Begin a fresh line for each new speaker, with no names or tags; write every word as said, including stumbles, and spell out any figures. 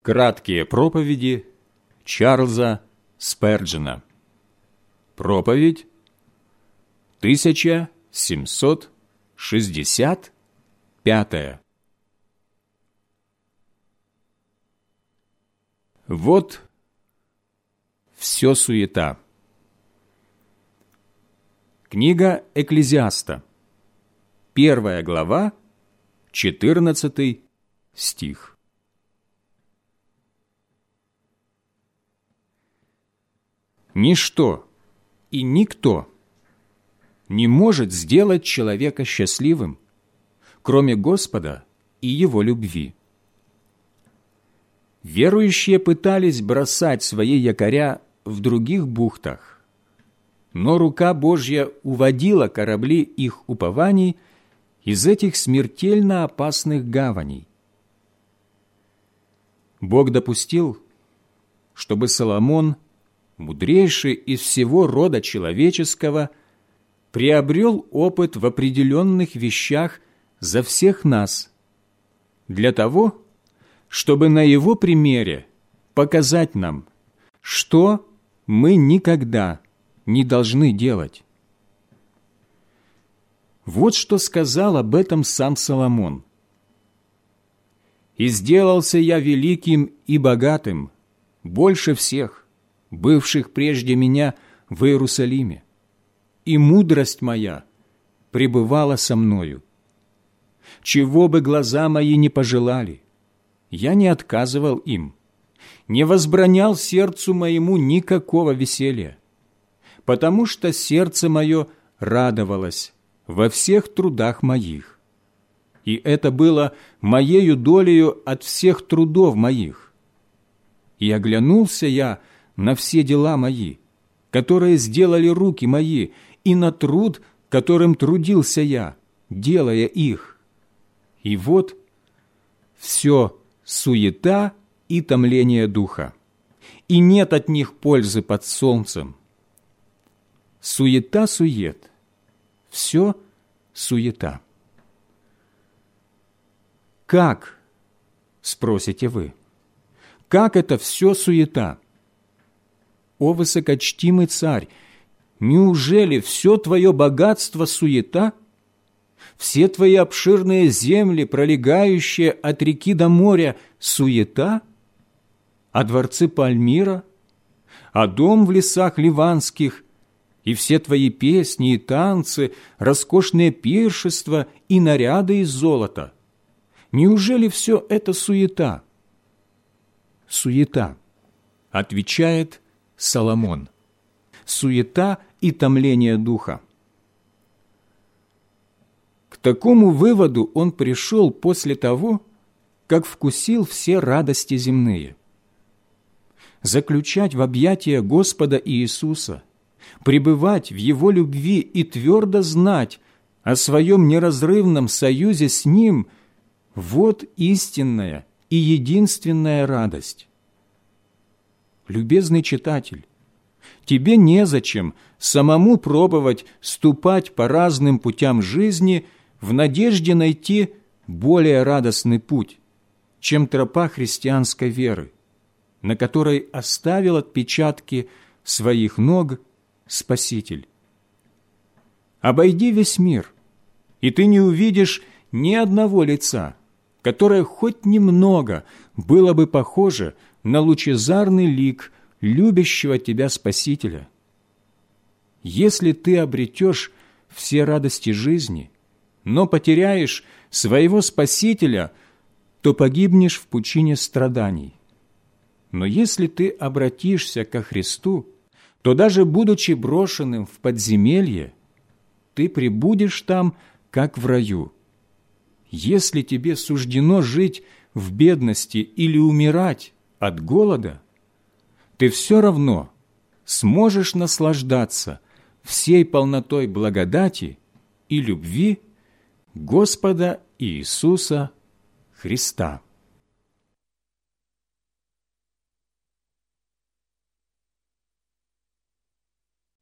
Краткие проповеди Чарльза Сперджена. Проповедь тысяча семьсот шестьдесят пятая. Вот все суета. Книга Экклезиаста, первая глава, четырнадцатый стих. Ничто и никто не может сделать человека счастливым, кроме Господа и Его любви. Верующие пытались бросать свои якоря в других бухтах, но рука Божья уводила корабли их упований из этих смертельно опасных гаваней. Бог допустил, чтобы Соломон, мудрейший из всего рода человеческого, приобрел опыт в определенных вещах за всех нас, для того, чтобы на его примере показать нам, что мы никогда не должны делать. Вот что сказал об этом сам Соломон. «И сделался я великим и богатым, больше всех, бывших прежде меня в Иерусалиме, и мудрость моя пребывала со мною. Чего бы глаза мои не пожелали, я не отказывал им, не возбранял сердцу моему никакого веселья, потому что сердце мое радовалось во всех трудах моих, и это было моею долею от всех трудов моих. И оглянулся я на все дела мои, которые сделали руки мои, и на труд, которым трудился я, делая их. И вот все суета и томление духа, и нет от них пользы под солнцем. Суета-сует, все суета». «Как?» – спросите вы. «Как это все суета?» О высокочтимый царь, неужели все твое богатство суета? Все твои обширные земли, пролегающие от реки до моря, суета? А дворцы Пальмира? А дом в лесах ливанских? И все твои песни и танцы, роскошные пиршества и наряды из золота? Неужели все это суета? Суета, отвечает Соломон. Суета и томление духа. К такому выводу он пришел после того, как вкусил все радости земные. Заключать в объятия Господа Иисуса, пребывать в Его любви и твердо знать о своем неразрывном союзе с Ним – вот истинная и единственная радость. Любезный читатель, тебе незачем самому пробовать ступать по разным путям жизни в надежде найти более радостный путь, чем тропа христианской веры, на которой оставил отпечатки своих ног Спаситель. Обойди весь мир, и ты не увидишь ни одного лица, которое хоть немного было бы похоже на лучезарный лик любящего тебя Спасителя. Если ты обретешь все радости жизни, но потеряешь своего Спасителя, то погибнешь в пучине страданий. Но если ты обратишься ко Христу, то даже будучи брошенным в подземелье, ты пребудешь там, как в раю. Если тебе суждено жить в бедности или умирать от голода, ты все равно сможешь наслаждаться всей полнотой благодати и любви Господа Иисуса Христа.